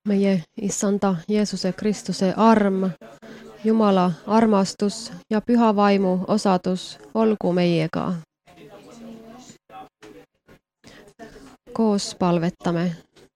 Meie Issanda Jeesuse Kristuse arm, Jumala armastus ja püha vaimu osadus olgu meiega. Koos palvetame.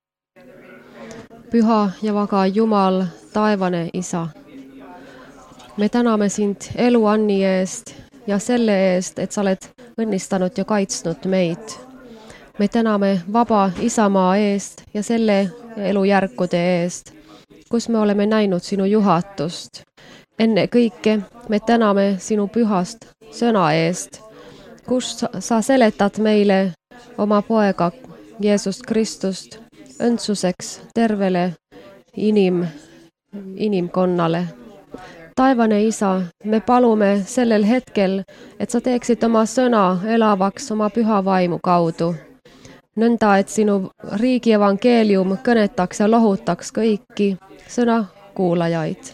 Püha ja vaga Jumal, taevane Isa. Me täname sind eluanni eest ja selle eest, et sa oled õnnistanud ja kaitsnud meid. Me täname vaba Isamaa eest ja selle elujärkude eest, kus me oleme näinud sinu juhatust. Enne kõike me täname sinu pühast sõna eest, kus sa seletad meile oma poega Jeesus Kristust õndsuseks tervele inimkonnale. Taevane Isa, me palume sellel hetkel, et sa teeksid oma sõna elavaks oma püha vaimu kaudu. Nõnda, et sinu riigi evangeelium kõnetaks ja lohutaks kõiki sõna kuulajaid.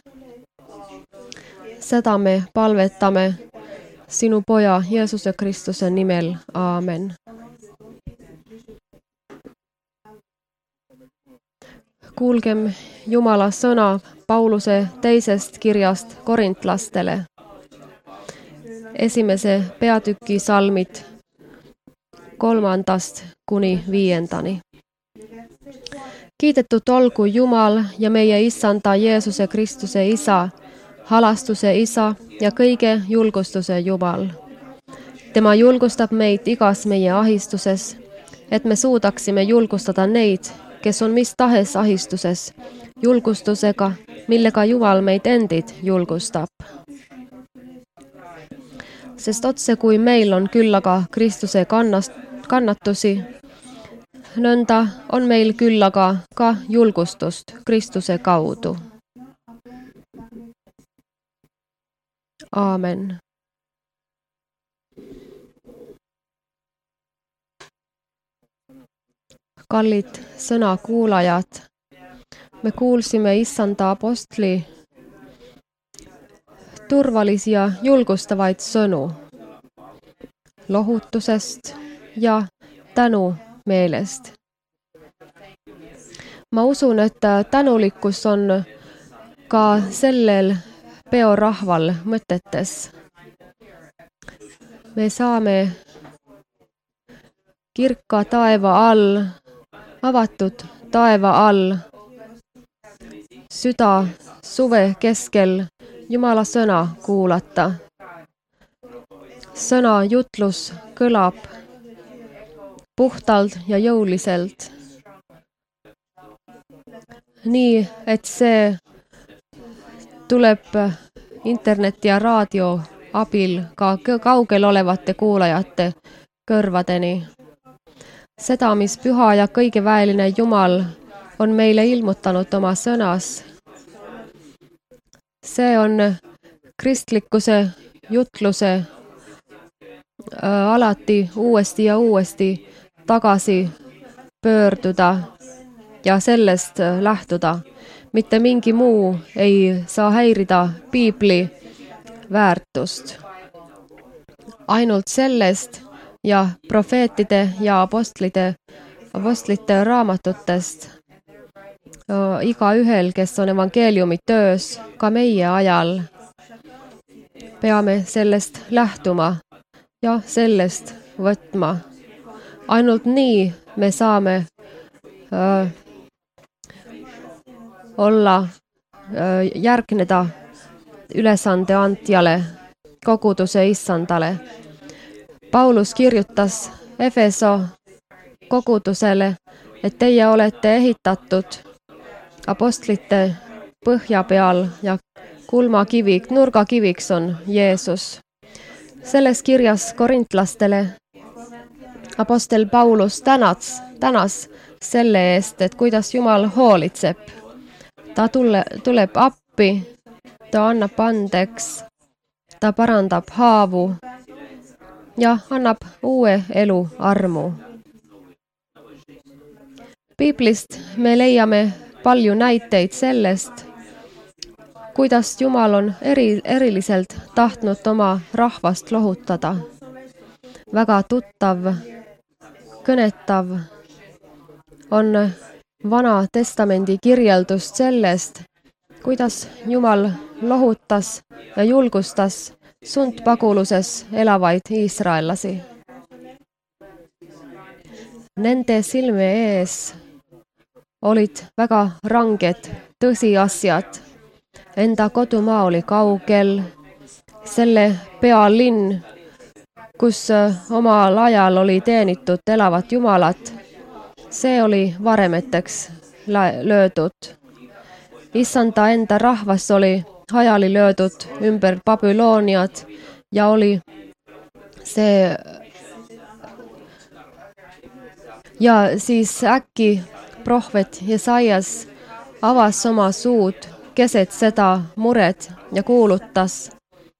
Seda me palvetame sinu poja Jeesuse Kristuse nimel. Aamen. Kuulgem Jumala sõna Pauluse teisest kirjast korintlastele. 1. peatüki salmid 3. kuni 5. Kiidetud olgu Jumal ja meie Issanda Jeesuse Kristuse Isa, halastuse Isa ja kõige julgustuse Jumal. Tema julgustab meid igas meie ahistuses, et me suudaksime julgustada neid, kes on mis tahes ahistuses, julgustusega, millega Jumal meid endid julgustab. Sest otse kui meil on küllaga Kristuse kannatusi, nõnda on meil küllaga ka julgustust Kristuse kaudu. Aamen. Kallid sõna kuulajad, me kuulsime Issanda apostli turvalisi ja julgustavaid sõnu lohutusest ja tänu meelest. Ma usun, et tänulikkus on ka sellel peorahval mõtetes. Me saame kirka taeva all, avatud taeva all, süda suve keskel Jumala sõna kuulata. Sõna jutlus kõlab puhtalt ja jõuliselt. Nii, et see tuleb interneti ja raadio abil ka kaugel olevate kuulajate kõrvadeni. Seda, mis püha ja kõigeväeline Jumal on meile ilmutanud oma sõnas. See on kristlikkuse jutluse alati uuesti ja uuesti tagasi pöörduda ja sellest lähtuda. Mitte mingi muu ei saa häirida piibli väärtust. Ainult sellest ja profeetide ja apostlite raamatutest igaühel, kes on evangeeliumi töös, ka meie ajal, peame sellest lähtuma ja sellest võtma. Ainult nii me saame järgneda ülesande andjale, koguduse Issandale. Paulus kirjutas Efeso kogudusele, et teie olete ehitatud apostlite põhja peal ja nurgakiviks on Jeesus. Selles kirjas korintlastele apostel Paulus tänas selle eest, et kuidas Jumal hoolitseb. Ta tuleb appi, ta annab andeks, ta parandab haavu ja annab uue elu armu. Piiblist me leiame palju näiteid sellest, kuidas Jumal on eriliselt tahtnud oma rahvast lohutada. Väga tuttav, kõnetav on Vana testamendi kirjeldust sellest, kuidas Jumal lohutas ja julgustas sundpaguluses elavaid iisraellasi. Nende silme ees olid väga ranged tõsiasjad. Enda kodumaa oli kaugel, selle pealinn, kus omal ajal oli teenitud elavat Jumalat, see oli varemeteks löödud. Issanda enda rahvas oli hajali löödud ümber Babyloniat ja oli see. Ja siis äkki prohvet Jesaias avas oma suud keset seda muret ja kuulutas: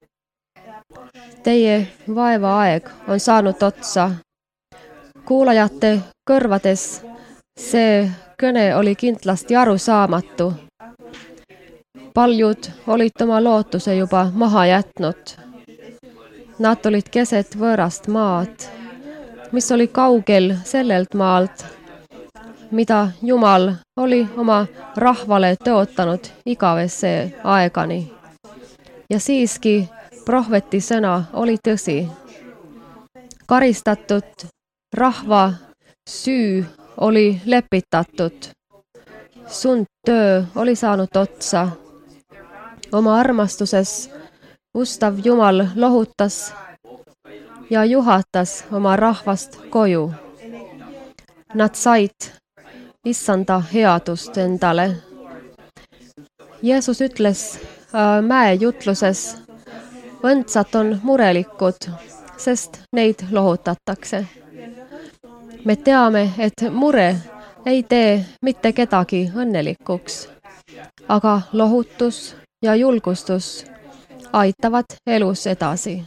teie vaevaaeg on saanud otsa. Kuulajate kõrvades see kõne oli kindlasti arusaamatu. Paljud olid oma lootuse juba maha jätnud. Nad olid keset võõrast maad, mis oli kaugel sellelt maalt, mida Jumal oli oma rahvale tõotanud igavesse aegani. Ja siiski prohveti sõna oli tõsi. Karistatud rahva süü oli lepitatud. Sundtöö oli saanud otsa. Oma armastuses ustav Jumal lohutas ja juhatas oma rahvast koju. Nad said Issanda headust endale. Jeesus ütles mäejutluses: õndsad on murelikud, sest neid lohutatakse. Me teame, et mure ei tee mitte kedagi õnnelikuks, aga lohutus ja julgustus aitavad elus edasi.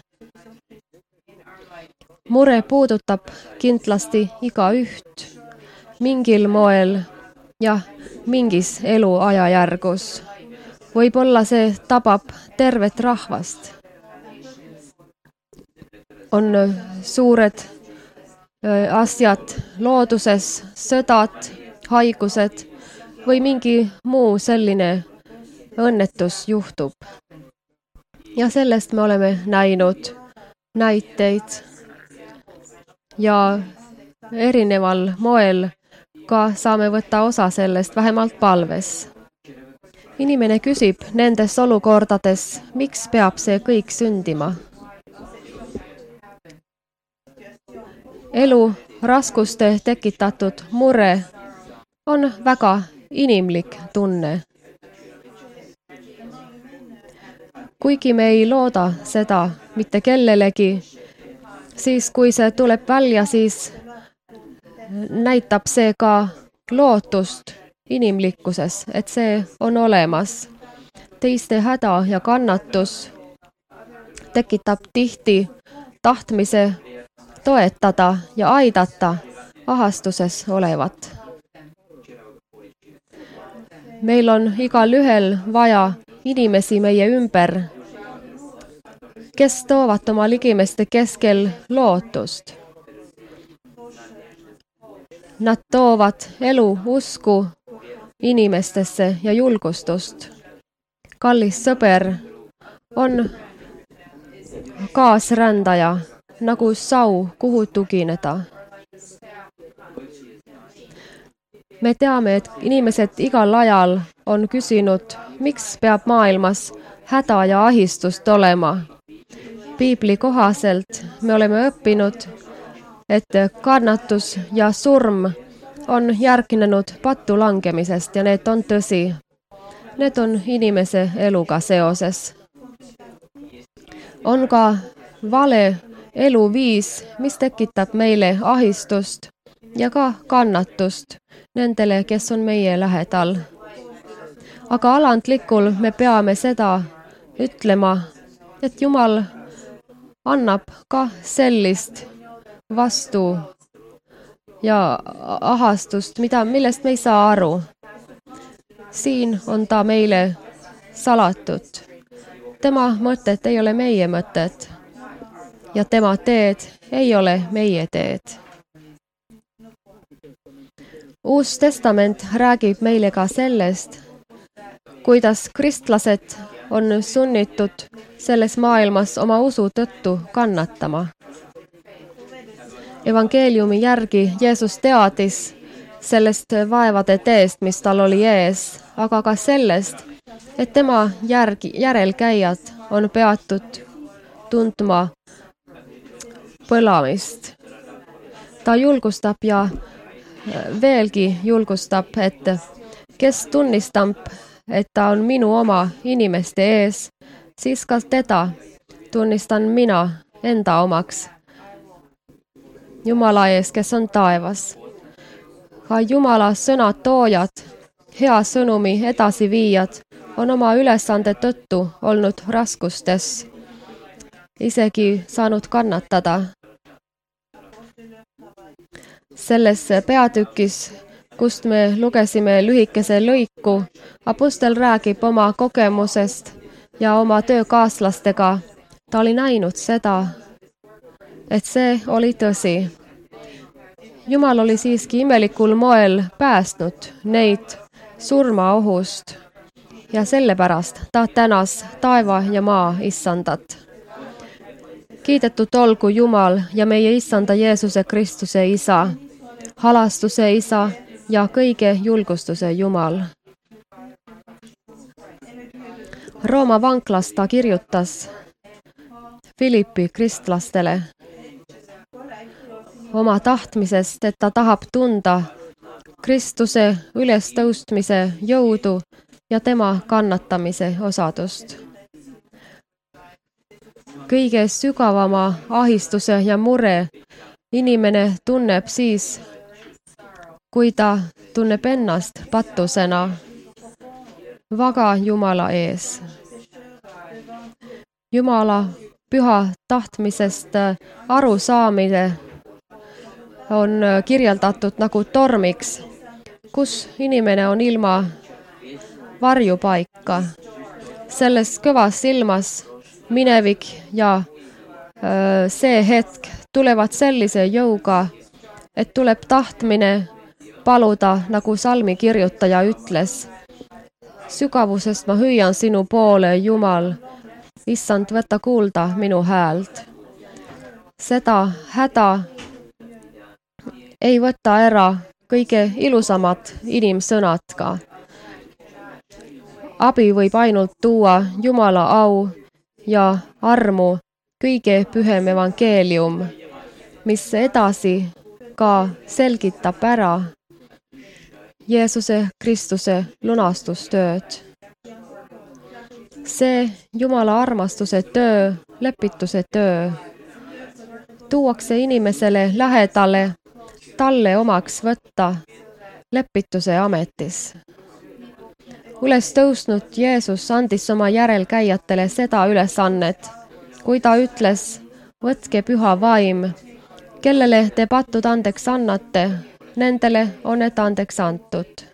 Mure puudutab kindlasti igaüht mingil moel ja mingis eluajajärgus. Võib-olla see tabab tervet rahvast. On suured asjad looduses, sõdad, haigused või mingi muu selline õnnetus juhtub. Ja sellest me oleme näinud näiteid ja erineval moel ka saame võtta osa sellest vähemalt palves. Inimene küsib nendes olukordades, miks peab see kõik sündima. Elu raskuste tekitatud mure on väga inimlik tunne. Kuigi me ei looda seda mitte kellelegi, siis kui see tuleb välja, siis näitab see ka lootust inimlikkuses, et see on olemas. Teiste häda ja kannatus tekitab tihti tahtmise toetada ja aidata ahastuses olevat. Meil on igalühel vaja inimesi meie ümber, kes toovad oma ligimeste keskel lootust. Nad toovad elu, usku inimestesse ja julgustust. Kallis sõber on kaasrändaja, nagu sau, kuhu tugineda. Me teame, et inimesed igal ajal on küsinud, miks peab maailmas häda ja ahistust olema. Piibli kohaselt me oleme õppinud, et kannatus ja surm on järgnenud pattu langemisest ja need on tõsi. Need on inimese eluga seoses. On ka vale eluviis, mis tekitab meile ahistust ja ka kannatust nendele, kes on meie lähedal. Aga alandlikul me peame seda ütlema, et Jumal annab ka sellist vastu ja ahastust, millest me ei saa aru. Siin on ta meile salatud. Tema mõtted ei ole meie mõtted ja tema teed ei ole meie teed. Uus testament räägib meile ka sellest, kuidas kristlased on sunnitud selles maailmas oma usu tõttu kannatama. Evangeeliumi järgi Jeesus teadis sellest vaevade teest, mis tal oli ees, aga ka sellest, et tema järelkäijad on peatud tundma põlamist. Ta julgustab ja veelgi julgustab, et kes tunnistab, et ta on minu oma inimeste ees, siis ka teda tunnistan mina enda omaks Jumala ees, kes on taevas. Ka Jumala sõnad toojad, hea sõnumi edasiviijad on oma ülesande tõttu olnud raskustes, isegi saanud kannatada. Selles peatükis, kust me lugesime lühikese lõiku, apostel räägib oma kogemusest ja oma töökaaslastega. Ta oli näinud seda, et see oli tõsi. Jumal oli siiski imelikul moel päästnud neid surmaohust ja sellepärast ta tänas taeva ja maa issandat. Kiidetud olgu Jumal ja meie issanda Jeesuse Kristuse Isa, halastuse Isa ja kõige julgustuse Jumal. Rooma vanklas ta kirjutas Philippi kristlastele oma tahtmisest, et ta tahab tunda Kristuse ülestõustmise jõudu ja tema kannatamise osadust. Kõige sügavama ahistuse ja mure inimene tunneb siis, kui ta tunneb ennast patusena vaga Jumala ees. Jumala püha tahtmisest arusaamine on kirjeldatud nagu tormiks, kus inimene on ilma varjupaika. Selles kõvas silmas minevik ja see hetk tulevad sellise jõuga, et tuleb tahtmine paluda, nagu salmi kirjutaja ütles. Sügavusest ma hüüan sinu poole, Jumal, issand, võta kuulda minu häält. Seda häda ei võta ära kõige ilusamad inimsõnad ka. Abi võib ainult tuua Jumala au ja armu kõige pühem evangeelium, mis edasi ka selgitab ära Jeesuse Kristuse lunastustööd. See Jumala armastuse töö, lepituse töö tuuakse inimesele lähedale, talle omaks võtta lepituse ametis. Üles tõusnud Jeesus andis oma järelkäijatele seda ülesannet, kui ta ütles, võtke püha vaim, kellele te patud andeks annate, nendele on need andeks antud.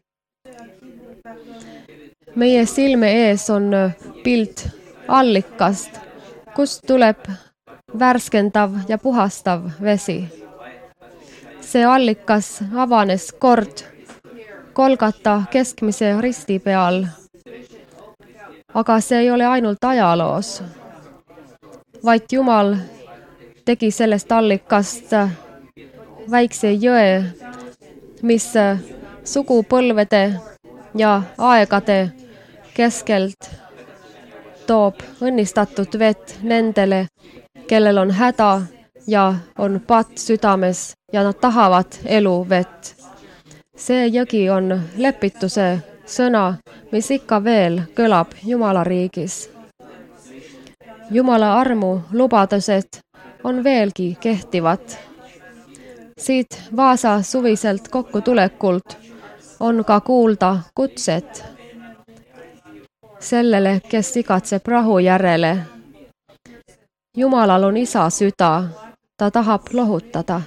Meie silme ees on pilt allikast, kust tuleb värskendav ja puhastav vesi. See allikas avanes kord Golgata keskmise risti peal. Aga see ei ole ainult ajaloos, vaid Jumal tegi sellest allikast väikse jõe, mis sugupõlvede ja aegade keskelt toob õnnistatud vett nendele, kellel on häda ja on patt südames ja nad tahavad eluvett. See jõgi on lepituse sõna, mis ikka veel kõlab Jumala riigis. Jumala armu lubadused on veelgi kehtivad. Siit Vaasa suviselt kokkutulekult on ka kuulda kutset sellele, kes igatseb rahu järele. Jumalal on isa süda, ta tahab lohutada.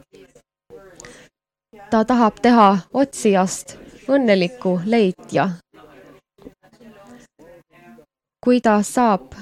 Ta tahab teha otsijast õnneliku leidja. Kui ta saab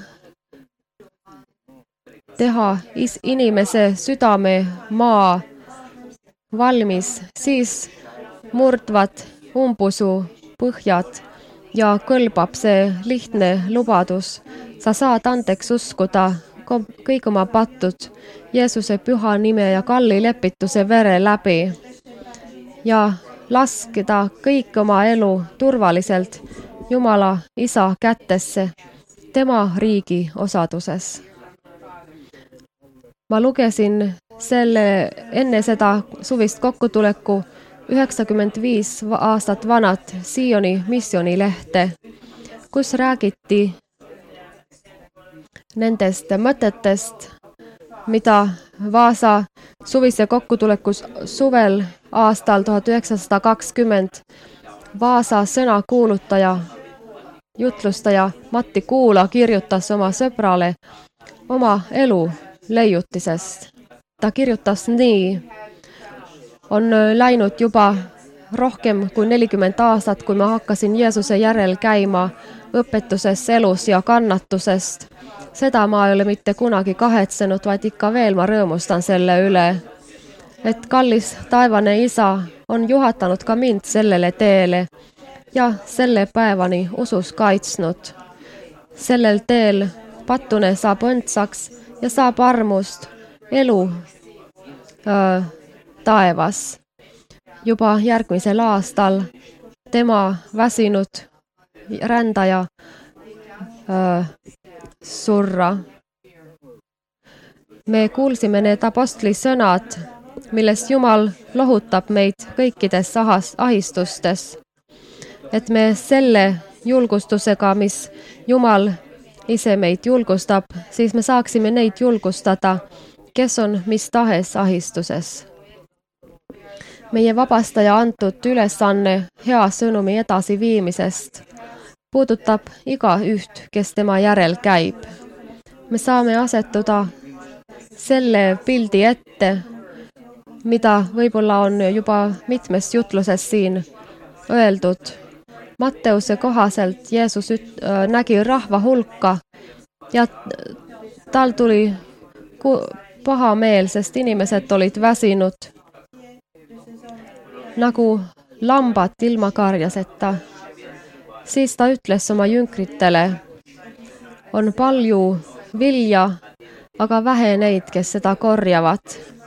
teha inimese südame maa valmis, siis murdvad umbusu põhjad ja kõlbab see lihtne lubadus. Sa saad andeks uskuda kõik oma pattud Jeesuse püha nime ja kalli lepituse vere läbi ja laskeda kõik oma elu turvaliselt Jumala Isa kätesse tema riigi osaduses. Ma lugesin enne seda suvist kokkutuleku 95 aastat vanat Sioni missionilehte, kus räägiti nendest mõtetest, mida Vaasa suvise kokkutuleku suvel aastal 1920 Vaasa sõnakuulutaja, jutlustaja Matti Kuula kirjutas oma sõbrale oma elu leiutisest. Ta kirjutas nii: on läinud juba rohkem kui 40 aastat, kui ma hakkasin Jeesuse järel käima õpetuses, elus ja kannatusest. Seda ma ei ole mitte kunagi kahetsenud, vaid ikka veel ma rõõmustan selle üle, et kallis taevane Isa on juhatanud ka mind sellele teele ja selle päevani usus kaitsnud. Sellel teel pattune saab õndsaks ja saab armust elu taevas. Juba järgmisel aastal tema väsinud rändaja surra. Me kuulsime need apostli sõnad, millest Jumal lohutab meid kõikides ahistustes. Et me selle julgustusega, mis Jumal ise meid julgustab, siis me saaksime neid julgustada, kes on mis tahes ahistuses. Meie vabastaja antud ülesanne hea sõnumi edasiviimisest puudutab igaüht, kes tema järel käib. Me saame asetuda selle pildi ette, mida võib-olla on juba mitmes jutluses siin öeldud. Matteuse kohaselt Jeesus nägi rahva hulka ja tal tuli paha meel, sest inimesed olid väsinud nagu lambad ilma karjaseta. Siis ta ütles oma jüngritele: on palju vilja, aga vähe neid, kes seda korjavad.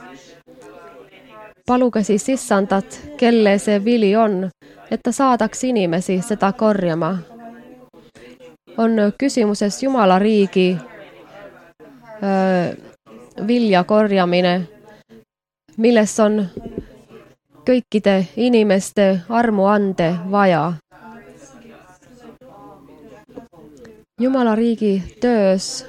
Paluge siis issandat, kelle see vili on, et ta saadaks inimesi seda korjama. On küsimuses Jumala riigi vilja korjamine, milles on kõikide inimeste armuande vaja. Jumala riigi töös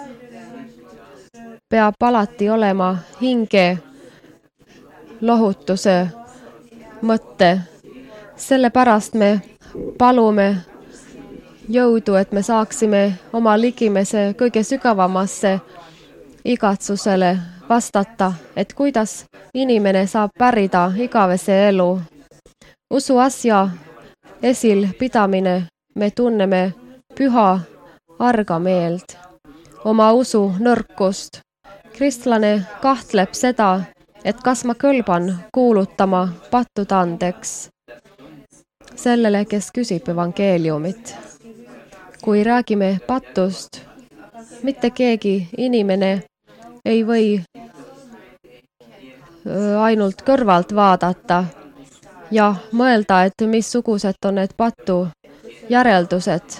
peab alati olema hinge lohutuse mõtte. Sellepärast me palume jõudu, et me saaksime oma ligimese kõige sügavamasse igatsusele vastata, et kuidas inimene saab pärida igavese elu. Usu asja esilpidamine me tunneme püha argameelt, oma usu nõrkust. Kristlane kahtleb seda, et kas ma kõlban kuulutama pattude andeks sellele, kes küsib evangeeliumit. Kui räägime patust, mitte keegi inimene ei või ainult kõrvalt vaadata ja mõelda, et missugused on need patu järeldused.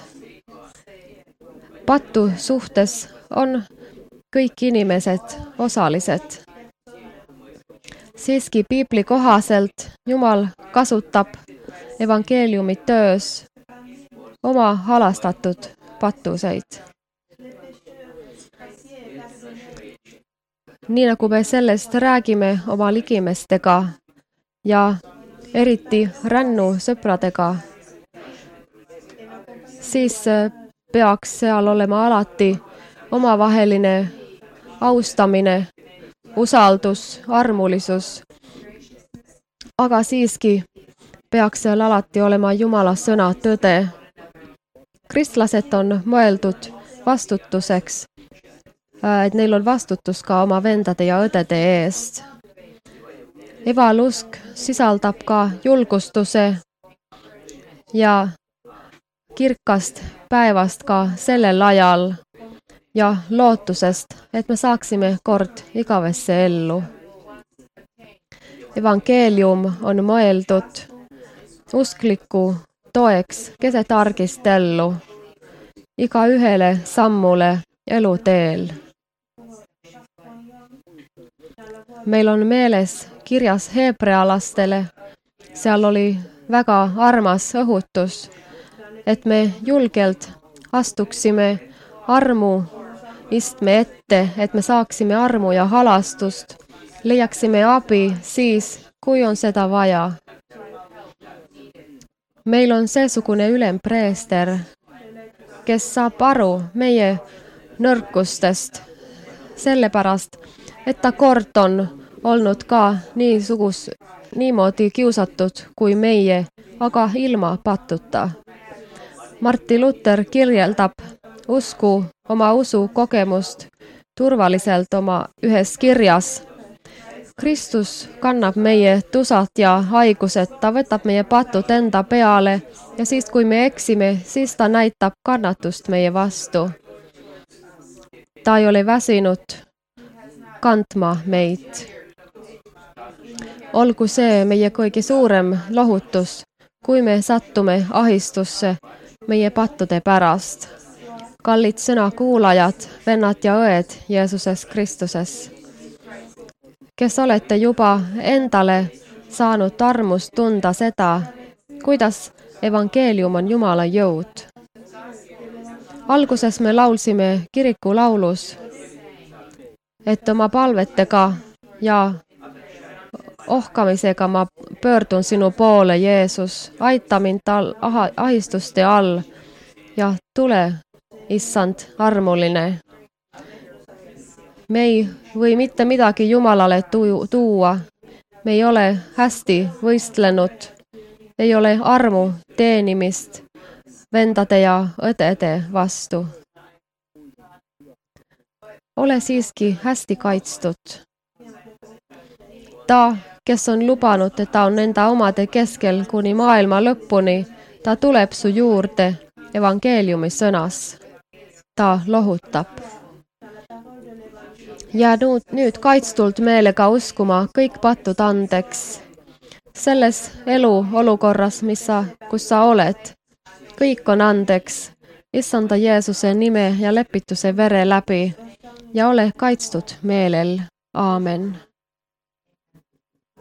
Patu suhtes on kõik inimesed osalised. Siiski piibli kohaselt Jumal kasutab evangeeliumi töös oma halastatud patuseid. Nii nagu me sellest räägime oma ligimestega ja eriti rännu sõpradega, siis peaks seal olema alati omavaheline austamine, usaldus, armulisus. Aga siiski peaks seal alati olema Jumala sõna tõde. Kristlased on mõeldud vastutuseks, et neil on vastutus ka oma vendade ja õdede eest. Evalusk sisaldab ka julgustuse ja kirkast päevast ka sellel ajal ja lootusest, et me saaksime kord igavesse ellu. Evangeelium on mõeldud uskliku toeks keset argist ellu, igaühele sammule eluteel. Meil on meeles kirjas heebrealastele, seal oli väga armas õhutus, et me julgelt astuksime armu istme ette, et me saaksime armu ja halastust, leiaksime abi siis, kui on seda vaja. Meil on seesugune ülempreester, kes saab aru meie nõrkustest, sellepärast, et ta kord on olnud ka niimoodi kiusatud kui meie, aga ilma pattuta. Martin Luther kirjeldab oma usukogemust turvaliselt oma ühes kirjas. Kristus kannab meie tusad ja haigused, ta võtab meie patud enda peale ja siis, kui me eksime, siis ta näitab kannatust meie vastu. Ta ei ole väsinud kandma meid. Olgu see meie kõige suurem lohutus, kui me sattume ahistusse meie pattude pärast. Kallid sõnakuulajad, vennad ja õed Jeesuses Kristuses, kes olete juba endale saanud armust tunda seda, kuidas evangeelium on Jumala jõud. Alguses me laulsime kirikulaulus, et oma palvetega ja ohkamisega ma pöördun sinu poole, Jeesus, aita mind ahistuste all ja tule, issand armuline. Me ei või mitte midagi Jumalale tuua, me ei ole hästi võistlenud, ei ole armu teenimist vendade ja õdede vastu. Ole siiski hästi kaitstud. Ta, kes on lubanud, et ta on enda omade keskel kuni maailma lõpuni, ta tuleb su juurde evangeeliumi sõnas. Ta lohutab. Ja nüüd kaitstult meelega uskuma kõik pattud andeks. Selles elu olukorras, kus sa oled, kõik on andeks. Issanda Jeesuse nime ja lepituse vere läbi ja ole kaitstud meelel. Aamen.